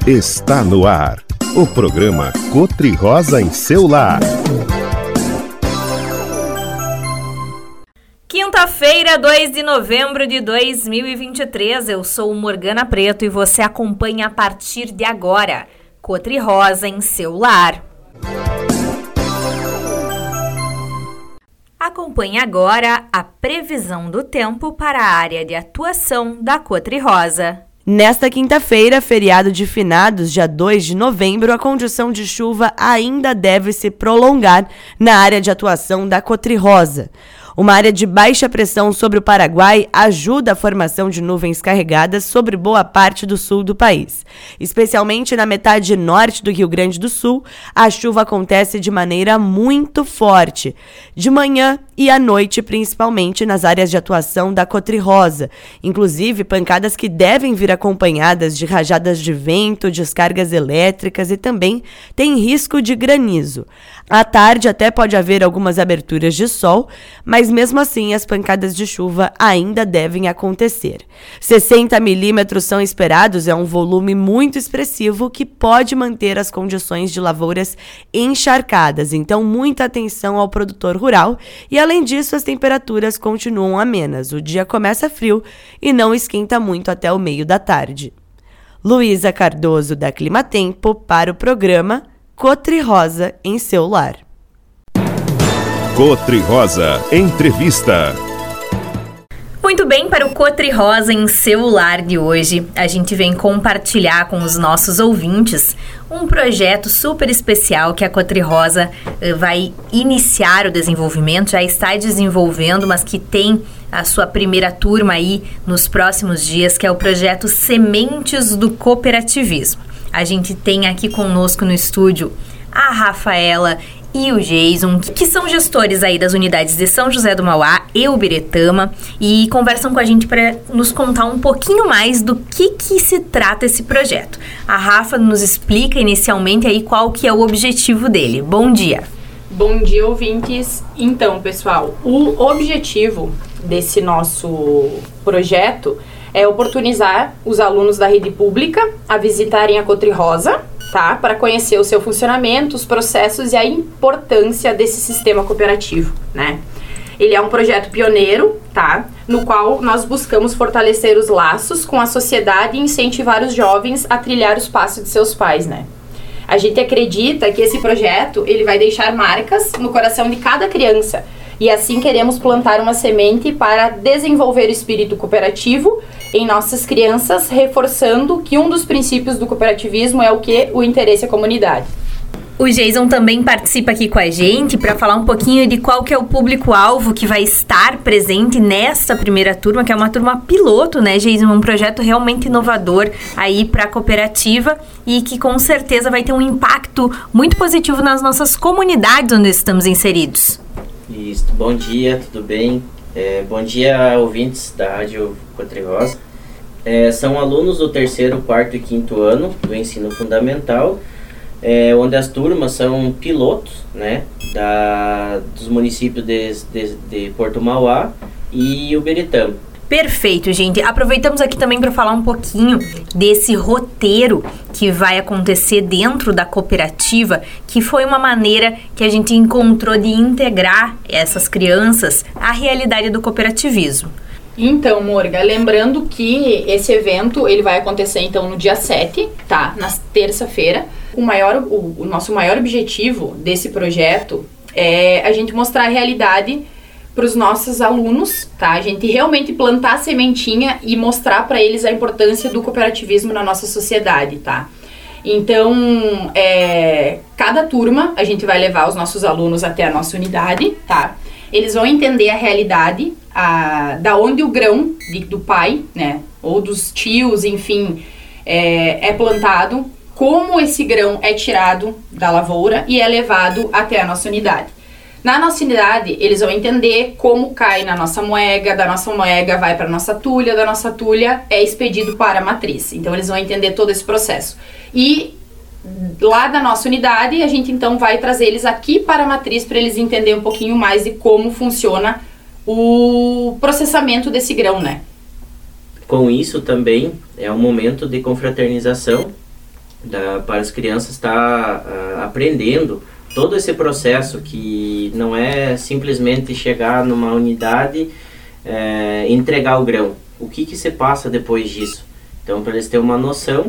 Está no ar, o programa Cotri-Rosa em seu lar. Quinta-feira, 2 de novembro de 2023, eu sou Morgana Preto e você acompanha a partir de agora Cotri-Rosa em seu lar. Acompanhe agora a previsão do tempo para a área de atuação da Cotri-Rosa. Nesta quinta-feira, feriado de finados, dia 2 de novembro, a condição de chuva ainda deve se prolongar na área de atuação da Cotri-Rosa. Uma área de baixa pressão sobre o Paraguai ajuda a formação de nuvens carregadas sobre boa parte do sul do país. Especialmente na metade norte do Rio Grande do Sul, a chuva acontece de maneira muito forte. De manhã e à noite, principalmente nas áreas de atuação da Cotri-Rosa. Inclusive, pancadas que devem vir acompanhadas de rajadas de vento, descargas elétricas e também tem risco de granizo. À tarde até pode haver algumas aberturas de sol, mas mesmo assim as pancadas de chuva ainda devem acontecer. 60 milímetros são esperados, é um volume muito expressivo que pode manter as condições de lavouras encharcadas, então muita atenção ao produtor rural e além disso as temperaturas continuam amenas, o dia começa frio e não esquenta muito até o meio da tarde. Luísa Cardoso da Climatempo para o programa Cotri-Rosa em seu lar. Cotri-Rosa Entrevista. Muito bem, para o Cotri-Rosa em seu lar de hoje, a gente vem compartilhar com os nossos ouvintes um projeto super especial que a Cotri-Rosa vai iniciar o desenvolvimento, já está desenvolvendo, mas que tem a sua primeira turma aí nos próximos dias, que é o projeto Sementes do Cooperativismo. A gente tem aqui conosco no estúdio a Rafaela e o Jason, que são gestores aí das unidades de São José do Mauá e Ubiretama, e conversam com a gente para nos contar um pouquinho mais do que se trata esse projeto. A Rafa nos explica inicialmente aí qual que é o objetivo dele. Bom dia. Bom dia, ouvintes. Então, pessoal, o objetivo desse nosso projeto é oportunizar os alunos da rede pública a visitarem a Cotri-Rosa, tá? Para conhecer o seu funcionamento, os processos e a importância desse sistema cooperativo, né? Ele é um projeto pioneiro, tá? No qual nós buscamos fortalecer os laços com a sociedade e incentivar os jovens a trilhar os passos de seus pais, né? A gente acredita que esse projeto, ele vai deixar marcas no coração de cada criança. E assim queremos plantar uma semente para desenvolver o espírito cooperativo em nossas crianças, reforçando que um dos princípios do cooperativismo é o quê? O interesse à comunidade. O Jason também participa aqui com a gente para falar um pouquinho de qual que é o público-alvo que vai estar presente nesta primeira turma, que é uma turma piloto, né, Jason? Um projeto realmente inovador aí para a cooperativa e que com certeza vai ter um impacto muito positivo nas nossas comunidades onde estamos inseridos. Isso, bom dia, tudo bem? Bom dia, ouvintes da Rádio Cotri-Rosa. São alunos do 3º, 4º e 5º ano do ensino fundamental, onde as turmas são pilotos, né, dos municípios de Porto Mauá e Ubiretama. Perfeito, gente. Aproveitamos aqui também para falar um pouquinho desse roteiro que vai acontecer dentro da cooperativa, que foi uma maneira que a gente encontrou de integrar essas crianças à realidade do cooperativismo. Então, Morga, lembrando que esse evento ele vai acontecer então no dia 7, tá? Na terça-feira. O nosso maior objetivo desse projeto é a gente mostrar a realidade para os nossos alunos, tá? A gente realmente plantar a sementinha e mostrar para eles a importância do cooperativismo na nossa sociedade, tá? Então, cada turma a gente vai levar os nossos alunos até a nossa unidade, tá? Eles vão entender a realidade, da onde o grão do pai, né? Ou dos tios, enfim, é plantado, como esse grão é tirado da lavoura e é levado até a nossa unidade. Na nossa unidade, eles vão entender como cai na nossa moega, da nossa moega vai para a nossa tulha, da nossa tulha é expedido para a matriz. Então, eles vão entender todo esse processo. E lá da nossa unidade, a gente então vai trazer eles aqui para a matriz para eles entenderem um pouquinho mais de como funciona o processamento desse grão, né? Com isso também é um momento de confraternização, para as crianças estar aprendendo todo esse processo, que não é simplesmente chegar numa unidade e entregar o grão. O que se passa depois disso? Então, para eles terem uma noção,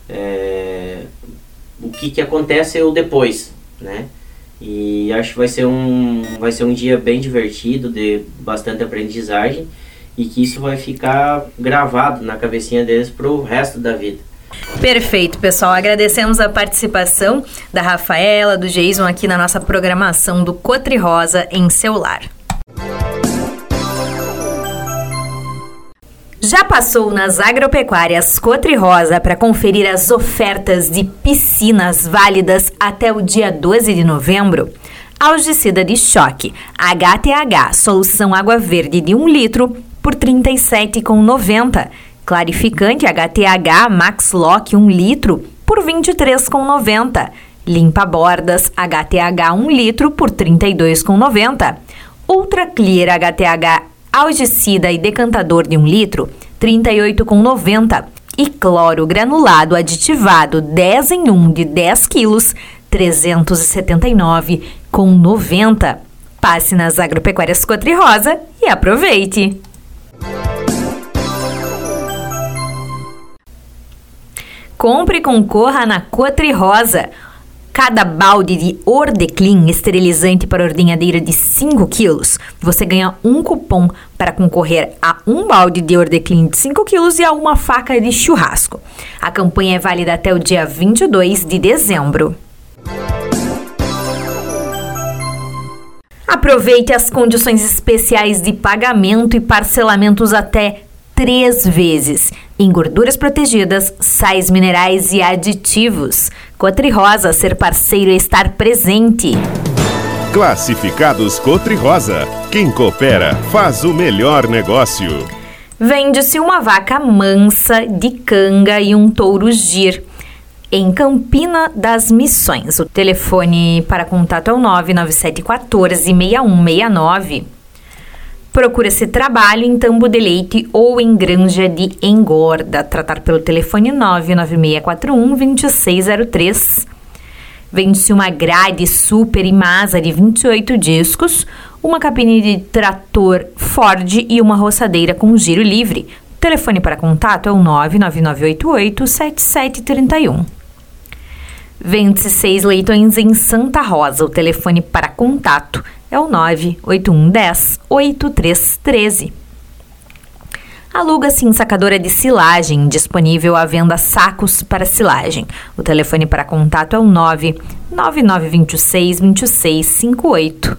o que acontece o depois, né? E acho que vai ser um dia bem divertido, de bastante aprendizagem, e que isso vai ficar gravado na cabecinha deles para o resto da vida. Perfeito, pessoal. Agradecemos a participação da Rafaela, do Jason aqui na nossa programação do Cotri Rosa em seu lar. Já passou nas agropecuárias Cotri Rosa para conferir as ofertas de piscinas válidas até o dia 12 de novembro? Algicida de choque HTH, solução água verde de 1 litro por R$ 37,90. Clarificante HTH Max Lock 1 litro por R$ 23,90. Limpa bordas HTH 1 litro por R$ 32,90. Ultra Clear HTH algicida e decantador de 1 litro, R$ 38,90. E cloro granulado aditivado 10 em 1 de 10 quilos, R$ 379,90. Passe nas agropecuárias Cotri Rosa e aproveite! Compre e concorra na Cotri Rosa. Cada balde de Ordeclean esterilizante para ordenhadeira de 5 quilos, você ganha um cupom para concorrer a um balde de Ordeclean de 5 quilos e a uma faca de churrasco. A campanha é válida até o dia 22 de dezembro. Aproveite as condições especiais de pagamento e parcelamentos até 3 vezes em gorduras protegidas, sais minerais e aditivos. Cotri Rosa, ser parceiro e estar presente. Classificados Cotri Rosa. Quem coopera faz o melhor negócio. Vende-se uma vaca mansa de canga e um touro gir em Campina das Missões. O telefone para contato é o 99714-6169. Procura-se trabalho em Tambo de Leite ou em Granja de Engorda. Tratar pelo telefone 99641-2603. Vende-se uma grade Super Imasa de 28 discos, uma cabine de trator Ford e uma roçadeira com giro livre. O telefone para contato é o 99988-7731. Vende-se 6 leitões em Santa Rosa. O telefone para contato é o 98110-8313. Aluga-se ensacadora de silagem, disponível à venda sacos para silagem. O telefone para contato é o 99926-2658.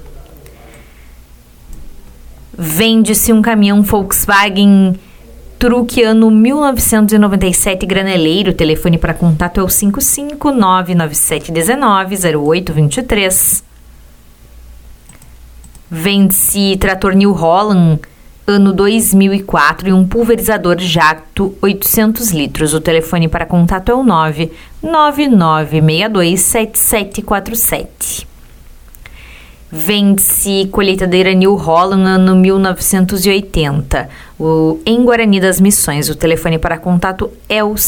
Vende-se um caminhão Volkswagen Truck ano 1997 graneleiro. O telefone para contato é o 55997190823. Vende-se trator New Holland ano 2004 e um pulverizador Jacto 800 litros. O telefone para contato é o 999627747. Vende-se colheitadeira New Holland ano 1980, em Guarani das Missões. O telefone para contato é o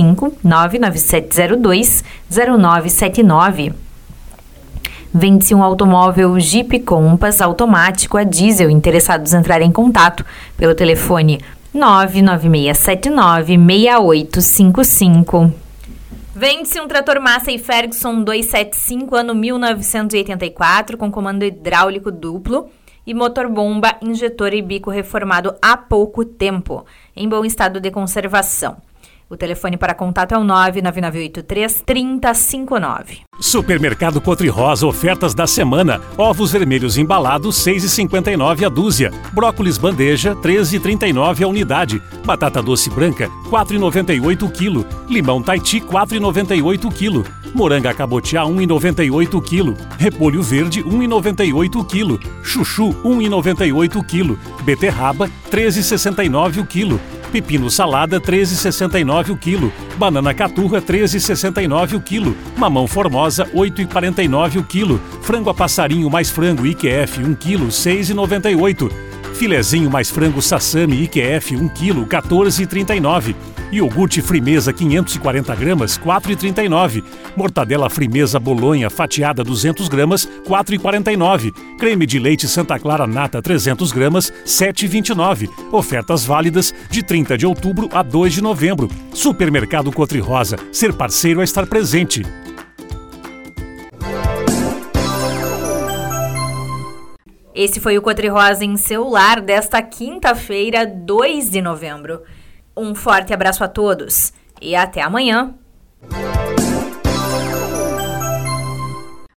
55997020979. Vende-se um automóvel Jeep Compass automático a diesel. Interessados em entrar em contato pelo telefone 996796855. Vende-se um trator Massey Ferguson 275 ano 1984 com comando hidráulico duplo e motor bomba, injetor e bico reformado há pouco tempo, em bom estado de conservação. O telefone para contato é o 99983-3059. Supermercado Cotri Rosa, ofertas da semana. Ovos vermelhos embalados, R$ 6,59 a dúzia. Brócolis bandeja, R$ 13,39 a unidade. Batata doce branca, R$ 4,98 o quilo. Limão Tahiti, R$ 4,98 o quilo. Moranga cabotiá, R$ 1,98 o quilo. Repolho verde, R$ 1,98 o quilo. Chuchu, R$ 1,98 o quilo. Beterraba, R$ 13,69 o quilo. Pepino salada, R$ 13,69 o quilo. Banana caturra, R$ 13,69 o quilo. Mamão formosa, R$ 8,49 o quilo. Frango a passarinho mais frango IQF, 1 quilo, R$ 6,98. Filezinho mais frango sassami IQF, 1 quilo, R$ 14,39. Iogurte Frimeza 540 gramas, 4,39. Mortadela Frimeza Bolonha fatiada 200 gramas, 4,49. Creme de leite Santa Clara Nata 300 gramas, 7,29. Ofertas válidas de 30 de outubro a 2 de novembro. Supermercado Cotri Rosa. Ser parceiro é estar presente. Esse foi o Cotri Rosa em seu lar desta quinta-feira, 2 de novembro. Um forte abraço a todos e até amanhã.